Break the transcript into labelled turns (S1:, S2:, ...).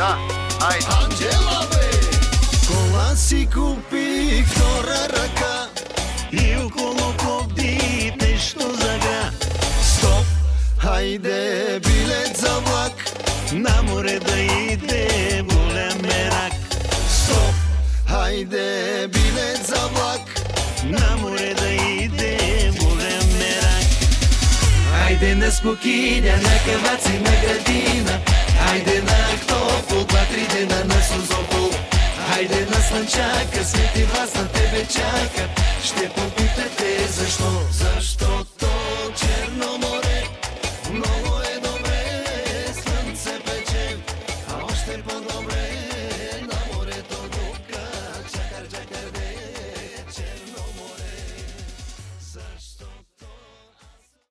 S1: Да, айде.
S2: Анджела, бе! Кола си купих втора ръка и около Пловдив нещо зага. Стоп! Хайде билет за влак, на море да иде голям мерак. Стоп! Хайде билет за влак, на море да иде голям мерак. Хайде на Смокиня, на Каваци, на Градина. Хайде на Ахтопол, 2-3 дена на Созопол. Хайде на Слънчака, Свети Вас на тебе чака. Ще попитате защо, защо?